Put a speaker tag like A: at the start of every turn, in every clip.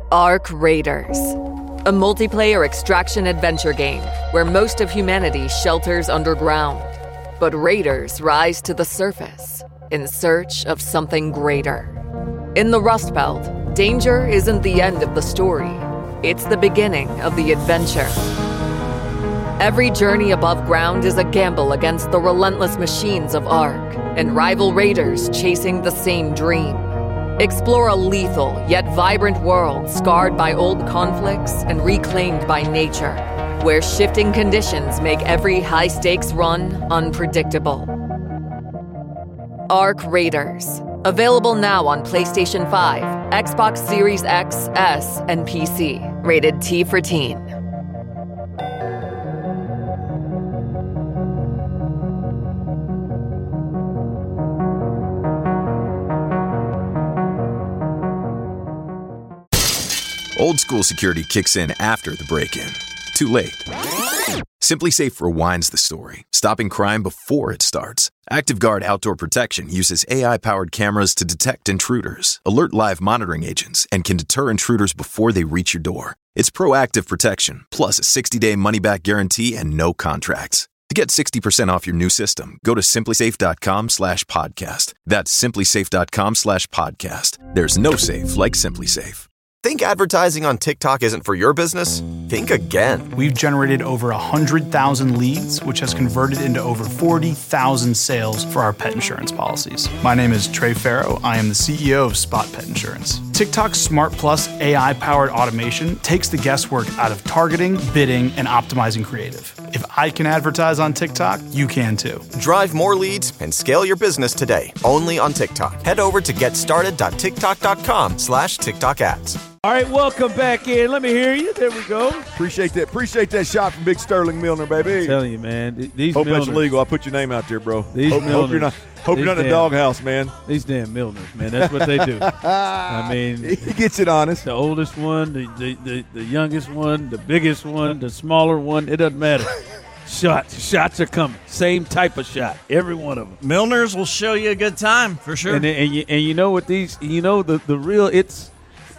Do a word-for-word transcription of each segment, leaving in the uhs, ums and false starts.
A: Ark Raiders, a multiplayer extraction adventure game where most of humanity shelters underground, but raiders rise to the surface in search of something greater. In the Rust Belt, danger isn't the end of the story. It's the beginning of the adventure. Every journey above ground is a gamble against the relentless machines of Ark and rival raiders chasing the same dream. Explore a lethal yet vibrant world scarred by old conflicts and reclaimed by nature, where shifting conditions make every high-stakes run unpredictable. Ark Raiders. Available now on PlayStation five, Xbox Series X, S, and P C. Rated T for Teen.
B: Old school security kicks in after the break-in. Too late. SimpliSafe rewinds the story, stopping crime before it starts. ActiveGuard Outdoor Protection uses A I-powered cameras to detect intruders, alert live monitoring agents, and can deter intruders before they reach your door. It's proactive protection, plus a sixty-day money-back guarantee and no contracts. To get sixty percent off your new system, go to simplysafe.com slash podcast. That's simplysafe.com slash podcast. There's no safe like SimpliSafe.
C: Think advertising on TikTok isn't for your business? Think again.
D: We've generated over one hundred thousand leads, which has converted into over forty thousand sales for our pet insurance policies. My name is Trey Farrow. I am the C E O of Spot Pet Insurance. TikTok's Smart Plus A I-powered automation takes the guesswork out of targeting, bidding, and optimizing creative. If I can advertise on TikTok, you can too.
C: Drive more leads and scale your business today, only on TikTok. Head over to getstarted.tiktok.com slash TikTok ads.
E: All right, welcome back in. Let me hear you. There we go.
F: Appreciate that. Appreciate that shot from Big Sterling Milner, baby.
E: I'm telling you, man. These
F: hope
E: Milners,
F: that's legal. I'll put your name out there, bro.
E: These
F: hope, hope you're not. Hope you're not in the doghouse, man.
E: These damn Milners, man. That's what they do. I mean,
F: he gets it honest.
E: The oldest one, the, the the the youngest one, the biggest one, the smaller one. It doesn't matter. Shots, shots are coming. Same type of shot, every one of them.
G: Milners will show you a good time for sure.
E: And and you, and you know what these, you know the the real it's.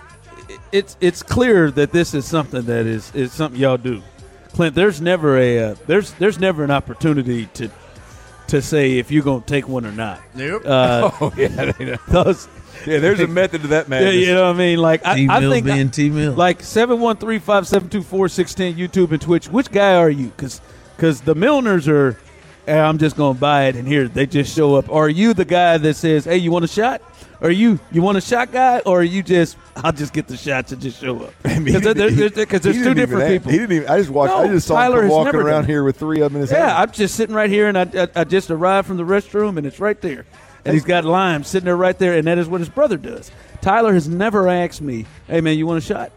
E: It's it's clear that this is something that is, is something y'all do, Clint. There's never a uh, there's there's never an opportunity to to say if you're gonna take one or not.
G: Nope.
E: Uh,
F: oh yeah,
E: those,
F: yeah. There's a method to that madness.
E: Yeah, you know what I mean. Like I, I think
H: being T-Mill.
E: Like seven one three five seven two four six ten YouTube and Twitch. Which guy are you? Because because the Milners are. Hey, I'm just gonna buy it and here they just show up. Are you the guy that says, "Hey, you want a shot"? Are you you want a shot guy, or are you just I'll just get the shots and just show up? Because there's, there's, there's two different
F: act,
E: people.
F: He didn't even. I just watched.
E: No,
F: I just saw
E: Tyler
F: him walking
E: never
F: around here with three of them in his
E: yeah,
F: hand.
E: Yeah, I'm just sitting right here, and I, I I just arrived from the restroom, and it's right there, and he's got lime sitting there right there, and that is what his brother does. Tyler has never asked me, "Hey man, you want a shot?"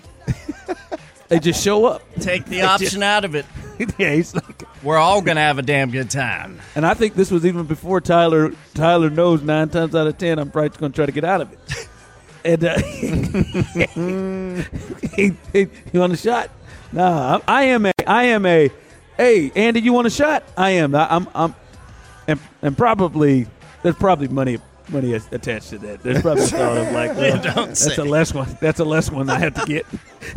E: They just show up.
G: Take the option just, out of it.
E: Yeah, he's like,
G: we're all gonna have a damn good time.
E: And I think this was even before Tyler. Tyler knows nine times out of ten, I'm probably going to try to get out of it. And uh, he, he, you want a shot? Nah, I, I am a. I am a. Hey, Andy, you want a shot? I am. I, I'm. I'm. And, and probably there's probably money. Money attached to that. There's probably thought of like, well, that's say. a less one. That's a less one I have to get.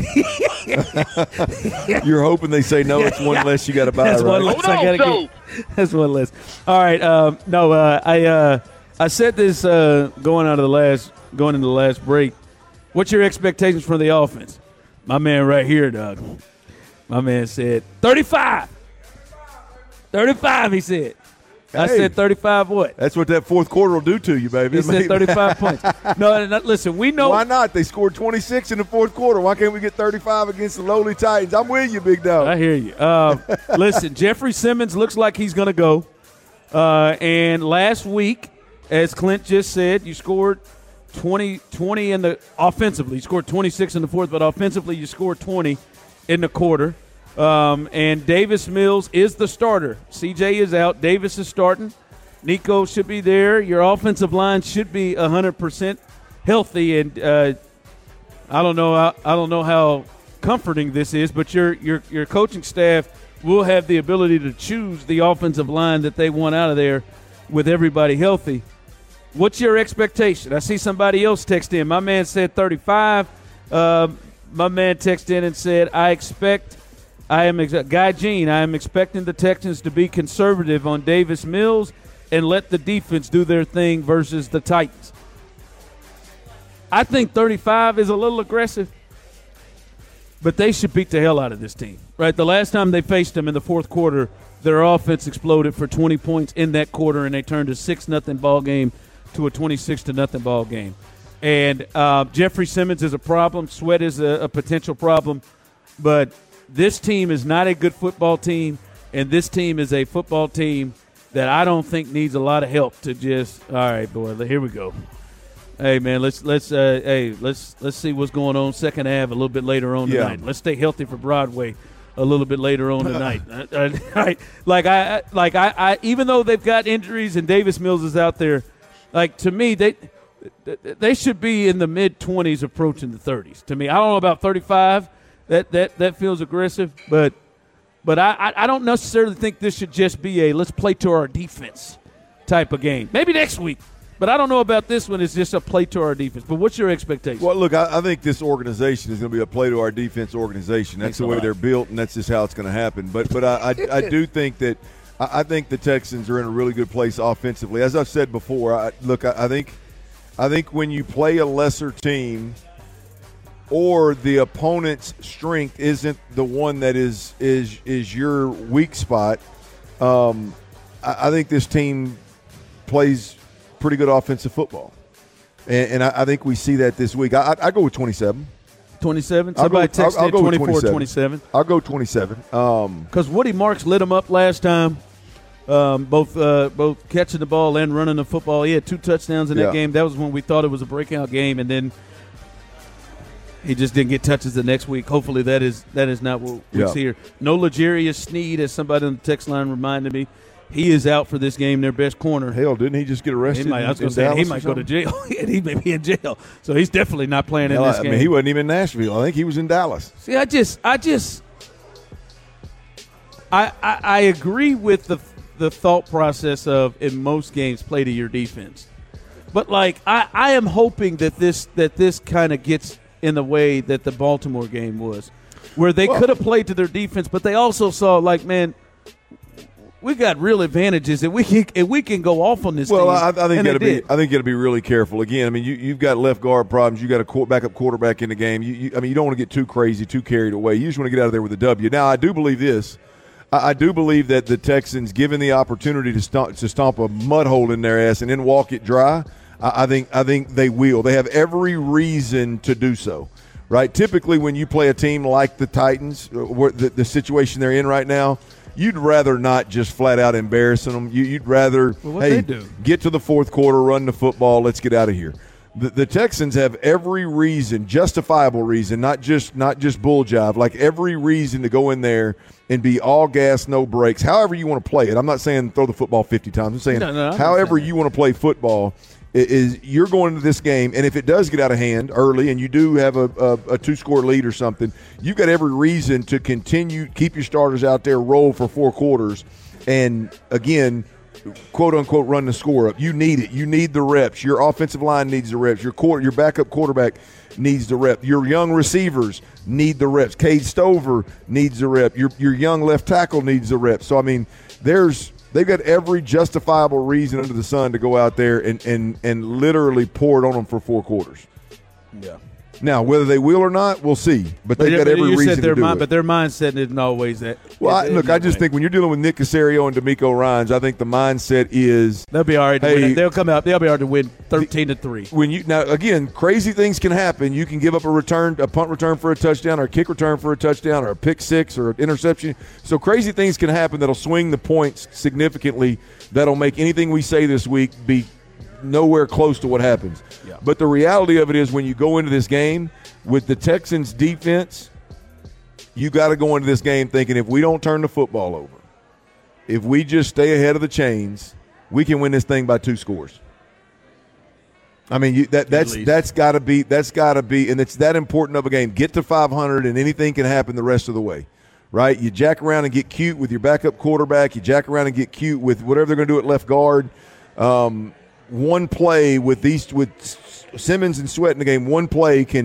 F: You're hoping they say no. It's one less you got to buy.
E: That's
F: right?
E: one less I got to get. That's one less. All right. Um, no, uh, I uh, I said this uh, going out of the last going into the last break. What's your expectations for the offense? My man right here, Doug. My man said thirty-five. thirty-five. He said. I
F: hey,
E: said thirty-five what?
F: That's what that fourth quarter will do to you, baby.
E: He said thirty-five points. No, no, listen, we know.
F: Why not? They scored twenty-six in the fourth quarter. Why can't we get thirty-five against the lowly Titans? I'm with you, big dog.
E: I hear you. Uh, listen, Jeffrey Simmons looks like he's going to go. Uh, and last week, as Clint just said, you scored twenty, twenty in the offensively. You scored twenty-six in the fourth, but offensively you scored twenty in the quarter. Um, and Davis Mills is the starter. C J is out. Davis is starting. Nico should be there. Your offensive line should be one hundred percent healthy. And uh, I don't know. I, I don't know how comforting this is, but your your your coaching staff will have the ability to choose the offensive line that they want out of there with everybody healthy. What's your expectation? I see somebody else text in. My man said thirty-five. Uh, my man texted in and said, I expect – I am ex- Guy Jean, I am expecting the Texans to be conservative on Davis Mills and let the defense do their thing versus the Titans. I think thirty-five is a little aggressive, but they should beat the hell out of this team. Right? The last time they faced them in the fourth quarter, their offense exploded for twenty points in that quarter, and they turned a six nothing ball game to a twenty-six to nothing ball game. And uh, Jeffrey Simmons is a problem. Sweat is a, a potential problem. But this team is not a good football team, and this team is a football team that I don't think needs a lot of help to just, all right, boy, here we go. Hey man, let's let's uh, hey let's let's see what's going on second half a little bit later on
F: Yeah.
E: tonight. Let's stay healthy for Broadway a little bit later on tonight. uh, uh, like I like I, I even though they've got injuries and Davis Mills is out there, like to me they they should be in the mid twenties approaching the thirties. To me, I don't know about thirty-five. That that that feels aggressive, but but I I don't necessarily think this should just be a let's play to our defense type of game. Maybe next week. But I don't know about this one. It's just a play to our defense. But what's your expectation?
F: Well, look, I, I think this organization is going to be a play to our defense organization. That's
E: Thanks
F: the
E: a
F: way
E: lot.
F: they're built, and that's just how it's going to happen. But but I, I, I do think that I, I think the Texans are in a really good place offensively. As I've said before, I, look, I, I think I think when you play a lesser team or the opponent's strength isn't the one that is is is your weak spot, um, I, I think this team plays pretty good offensive football, and, and I, I think we see that this week. I, I, I go with twenty-seven.
E: twenty-seven?
F: I'll
E: Somebody
F: go- I'll-
E: texted
F: I'll
E: in
F: go with
E: twenty-four twenty-seven.
F: I'll go twenty-seven. Um,
E: Because Woody Marks lit him up last time, um, both uh, both catching the ball and running the football. He had two touchdowns in that
F: Yeah.
E: game. That was when we thought it was a breakout game, and then he just didn't get touches the next week. Hopefully that is that is not what we
F: Yeah.
E: see here. No L'Jarius Sneed, as somebody on the text line reminded me. He is out for this game, their best corner.
F: hell, didn't he just get
E: He
F: arrested?
E: might, I was
F: in,
E: going to
F: in
E: say he
F: Dallas
E: might
F: or
E: go to
F: something?
E: jail, and he may be in jail. So he's definitely not playing
F: Hell,
E: in this
F: I
E: game.
F: mean, he wasn't even in Nashville. I think he was in Dallas.
E: See, I just, I just, I, I, I agree with the the thought process of in most games play to your defense, but like I, I am hoping that this that this kind of gets in the way that the Baltimore game was, where they
F: Well-
E: could have played to their defense, but they also saw like, man, we got real advantages and we can and we can go off on this.
F: Well,
E: team.
F: I, I think
E: And
F: you
E: they
F: got to be.
E: did.
F: I think you got to be really careful. Again, I mean, you you've got left guard problems. You got a qu- backup quarterback in the game. You, you, I mean, you don't want to get too crazy, too carried away. You just want to get out of there with a W. Now, I do believe this. I, I do believe that the Texans, given the opportunity to stomp, to stomp a mud hole in their ass and then walk it dry, I, I think I think they will. They have every reason to do so. Right? Typically, when you play a team like the Titans, uh, where the, the situation they're in right now, you'd rather not just flat out embarrassing them. You, you'd rather,
E: Well, what
F: hey,
E: they do.
F: get to the fourth quarter, run the football, let's get out of here. The, the Texans have every reason, justifiable reason, not just not just bull jive, like every reason to go in there and be all gas, no brakes, however you want to play it. I'm not saying throw the football fifty times. I'm saying
E: No, no, I'm not
F: however
E: saying that.
F: you want to play football i- is you're going into this game, and if it does get out of hand early and you do have a, a, a two-score lead or something, you've got every reason to continue, keep your starters out there, roll for four quarters, and, again, quote-unquote run the score up. You need it. You need the reps. Your offensive line needs the reps. Your quarter, your backup quarterback needs the rep. Your young receivers need the reps. Cade Stover needs the rep. Your your young left tackle needs the reps. So, I mean, there's they've got every justifiable reason under the sun to go out there and, and, and literally pour it on them for four quarters.
E: Yeah.
F: Now, whether they will or not, we'll see. But they've got
E: But
F: every
E: you
F: reason
E: said their
F: to do
E: mind,
F: it.
E: but their mindset isn't always that.
F: Well, I,
E: isn't
F: look, I
E: that
F: just
E: way.
F: think when you're dealing with Nick Caserio and D'Amico Ryans, I think the mindset is
E: They'll be all right. To
F: Hey,
E: win. They'll come out. They'll be all right to win thirteen to three.
F: when you now again, crazy things can happen. You can give up a return, a punt return for a touchdown, or a kick return for a touchdown, or a pick six, or an interception. So crazy things can happen that'll swing the points significantly. That'll make anything we say this week be nowhere close to what happens.
E: Yeah.
F: But the reality of it is, when you go into this game with the Texans' defense, you got to go into this game thinking if we don't turn the football over, if we just stay ahead of the chains, we can win this thing by two scores. I mean, you, that that's
E: least.
F: that's got to be that's got to be, and it's that important of a game. Get to five hundred, and anything can happen the rest of the way, right? You jack around and get cute with your backup quarterback. You jack around and get cute with whatever they're going to do at left guard. Um, one play with these with Simmons and Sweat in the game, one play can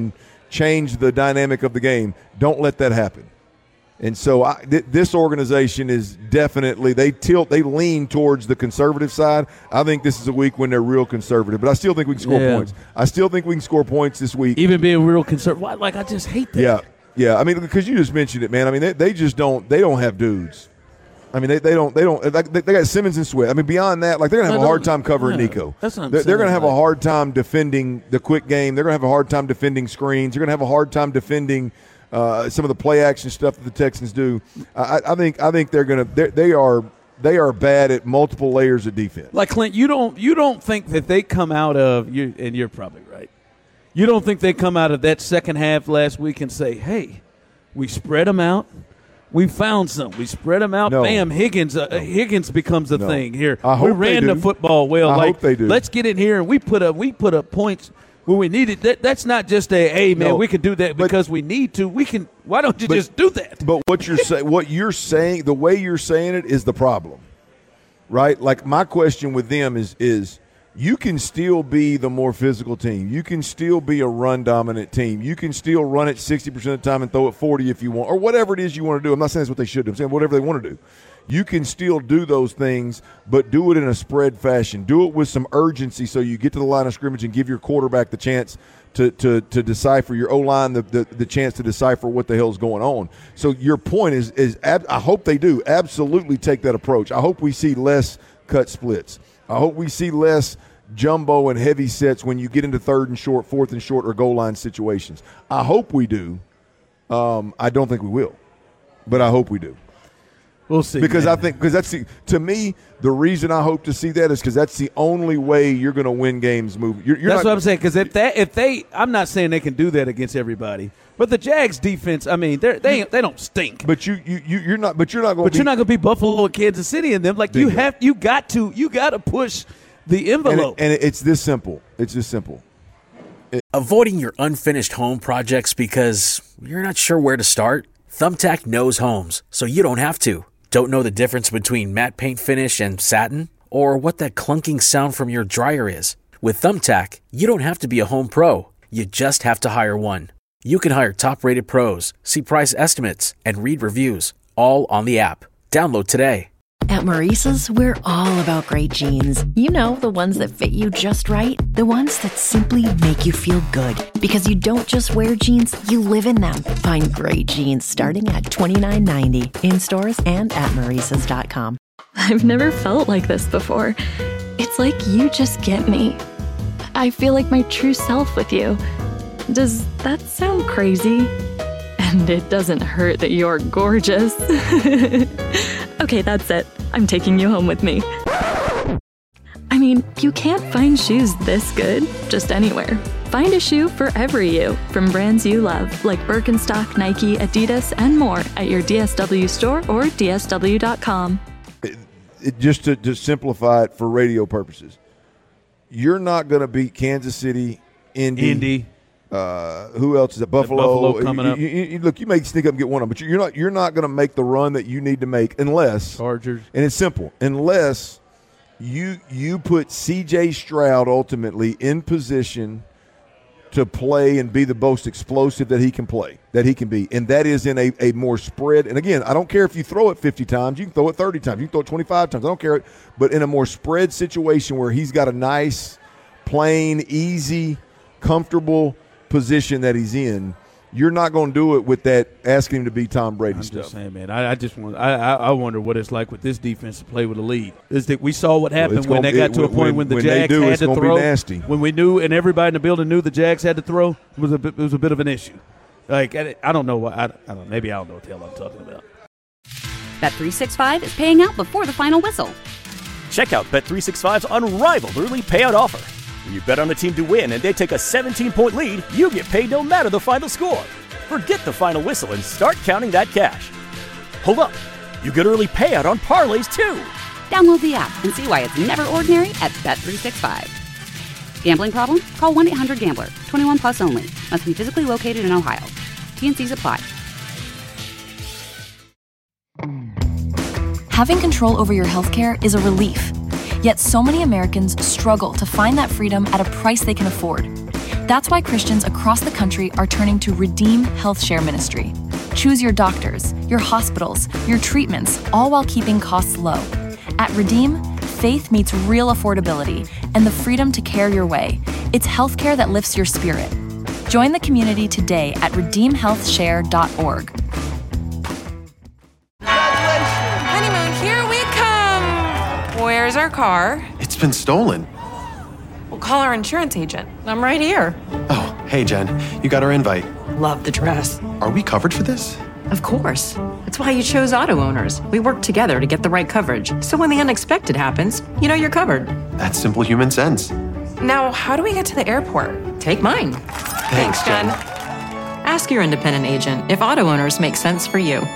F: change the dynamic of the game. Don't let that happen. And so I, th- this organization is definitely, they tilt, they lean towards the conservative side. I think this is a week when they're real conservative, but I still think we can score
E: yeah.
F: points. I still think we can score points this week.
E: Even being real conservative. Like, I just hate that.
F: Yeah, yeah. I mean, because you just mentioned it, man. I mean, they, they just don't, they don't have dudes. I mean, they, they don't, they don't, they, they got Simmons and Sweat. I mean, beyond that, like, they're going to have a hard time covering
E: yeah,
F: Nico.
E: That's what I'm
F: they're
E: saying.
F: they're going to have
E: like,
F: a hard time defending the quick game. They're going to have a hard time defending screens. They're going to have a hard time defending Uh, some of the play action stuff that the Texans do. I, I think I think they're gonna they're, they are they are bad at multiple layers of defense.
E: Like Clint, you don't you don't think that they come out of you, and you're probably right. You don't think they come out of that second half last week and say, "Hey, we spread them out. We found some. We spread them out.
F: No.
E: Bam, Higgins. Uh,
F: No.
E: Higgins becomes a
F: No.
E: thing here.
F: I hope
E: we ran
F: they
E: the
F: do.
E: football well.
F: I
E: like,
F: hope they do.
E: Let's get in here and we put up we put up points." When we need it, that, that's not just a, hey, man,
F: No,
E: we can do that
F: but-
E: because we need to. We can. Why don't you
F: But-
E: just do that?
F: But what you're saying, what you're saying, the way you're saying it is the problem, right? Like my question with them is, is you can still be the more physical team. You can still be a run dominant team. You can still run it sixty percent of the time and throw it forty if you want, or whatever it is you want to do. I'm not saying that's what they should do. I'm saying whatever they want to do. You can still do those things, but do it in a spread fashion. Do it with some urgency so you get to the line of scrimmage and give your quarterback the chance to to, to decipher, your O-line the, the, the chance to decipher what the hell's going on. So your point is, is ab- I hope they do absolutely take that approach. I hope we see less cut splits. I hope we see less jumbo and heavy sets when you get into third and short, fourth and short, or goal line situations. I hope we do. Um, I don't think we will, but I hope we do.
E: We'll see.
F: Because
E: man.
F: I think because that's the, to me the reason I hope to see that is because that's the only way you're going to win games. Move. You're, you're
E: That's
F: not,
E: what I'm saying. Because if that, if they, I'm not saying they can do that against everybody, but the Jags defense, I mean, they they they don't stink.
F: But you you you- you're not. But you're not going.
E: But you're not going to be Buffalo or Kansas City in them. Like you
F: Bingo.
E: have, you got to, you got to push the
F: And,
E: envelope.
F: it, and it's this simple. It's this simple.
H: Avoiding your unfinished home projects because you're not sure where to start? Thumbtack knows homes, so you don't have to. Don't know the difference between matte paint finish and satin? Or what that clunking sound from your dryer is? With Thumbtack, you don't have to be a home pro. You just have to hire one. You can hire top-rated pros, see price estimates, and read reviews, all on the app. Download today.
I: At Maurice's, we're all about great jeans. You know, the ones that fit you just right. The ones that simply make you feel good. Because you don't just wear jeans, you live in them. Find great jeans starting at twenty-nine ninety in stores and at maurices dot com.
J: I've never felt like this before. It's like you just get me. I feel like my true self with you. Does that sound crazy? And it doesn't hurt that you're gorgeous. Okay, that's it. I'm taking you home with me. I mean, you can't find shoes this good just anywhere. Find a shoe for every you from brands you love, like Birkenstock, Nike, Adidas, and more at your D S W store or D S W dot com.
F: It, it, just to just simplify it for radio purposes, you're not going to beat Kansas City, Indy.
E: Indy.
F: Uh, who else is it? Buffalo.
E: Buffalo coming
F: you,
E: up.
F: You, you, look, you may sneak up and get one of them, but you're not. You're not going to make the run that you need to make unless
E: Chargers.
F: And it's simple. Unless you you put C J Stroud ultimately in position to play and be the most explosive that he can play, that he can be, and that is in a, a more spread. And again, I don't care if you throw it fifty times, you can throw it thirty times, you can throw it twenty-five times. I don't care, but in a more spread situation where he's got a nice, plain, easy, comfortable position that he's in, you're not going to do it with that asking him to be Tom Brady
E: I'm
F: stuff.
E: just saying, man. I, I just want. I, I I wonder what it's like with this defense to play with a lead. Is that we saw what happened
F: it's
E: when
F: gonna-
E: they got
F: it-
E: to a
F: when-
E: point when the
F: when they
E: Jags
F: do,
E: had
F: it's
E: to
F: gonna be
E: throw.
F: nasty.
E: When we knew and everybody in the building knew the Jags had to throw, it was a bit, it was a bit of an issue. Like I, I don't know what I, I don't know, maybe I don't know what the hell I'm talking about.
K: Bet three sixty-five is paying out before the final whistle.
L: Check out Bet three sixty-five's unrivaled early payout offer. When you bet on a team to win and they take a seventeen-point lead, you get paid no matter the final score. Forget the final whistle and start counting that cash. Hold up. You get early payout on parlays, too.
K: Download the app and see why it's never ordinary at Bet three sixty-five. Gambling problem? Call one eight hundred gambler. twenty-one plus only. Must be physically located in Ohio. T and C's apply.
M: Having control over your healthcare is a relief. Yet so many Americans struggle to find that freedom at a price they can afford. That's why Christians across the country are turning to Redeem Health Share Ministry. Choose your doctors, your hospitals, your treatments, all while keeping costs low. At Redeem, faith meets real affordability and the freedom to care your way. It's healthcare that lifts your spirit. Join the community today at redeem health share dot org.
N: Honeymoon, here we come. Where's our car?
O: It's been stolen.
N: We'll call our insurance agent. I'm right here.
O: Oh, hey, Jen. You got our invite.
P: Love the dress.
O: Are we covered for this?
P: Of course. That's why you chose Auto Owners. We work together to get the right coverage. So when the unexpected happens, you know you're covered.
O: That's simple human sense.
N: Now, how do we get to the airport?
P: Take mine.
O: Thanks, Jen.
P: Ask your independent agent if Auto Owners make sense for you.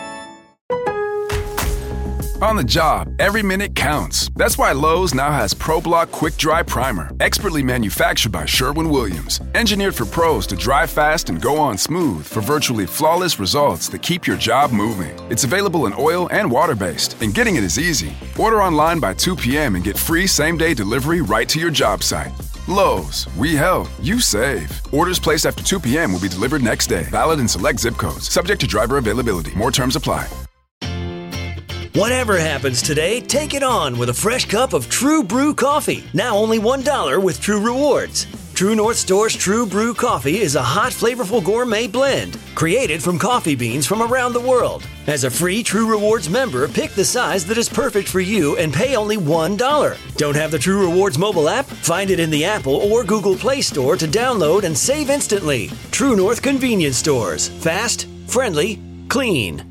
Q: On the job, every minute counts. That's why Lowe's now has ProBlock Quick Dry Primer, expertly manufactured by Sherwin-Williams. Engineered for pros to dry fast and go on smooth for virtually flawless results that keep your job moving. It's available in oil and water-based, and getting it is easy. Order online by two p.m. and get free same-day delivery right to your job site. Lowe's, we help, you save. Orders placed after two p.m. will be delivered next day. Valid in select zip codes. Subject to driver availability. More terms apply.
R: Whatever happens today, take it on with a fresh cup of True Brew coffee. Now only one dollar with True Rewards. True North Store's True Brew coffee is a hot, flavorful gourmet blend created from coffee beans from around the world. As a free True Rewards member, pick the size that is perfect for you and pay only one dollar. Don't have the True Rewards mobile app? Find it in the Apple or Google Play Store to download and save instantly. True North Convenience Stores. Fast, friendly, clean.